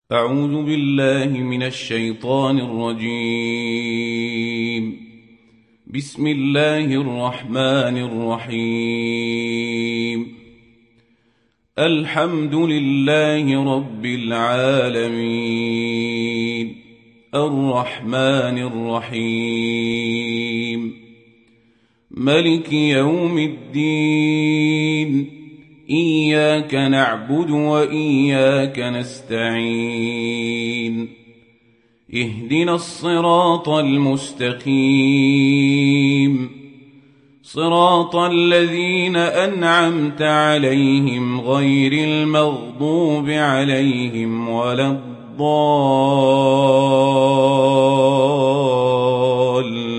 أعوذ بالله من الشيطان الرجيم. بسم الله الرحمن الرحيم. الحمد لله رب العالمين، الرحمن الرحيم، ملك يوم الدين. إياك نعبد وإياك نستعين. اهدنا الصراط المستقيم، صراط الذين أنعمت عليهم غير المغضوب عليهم ولا الضالين.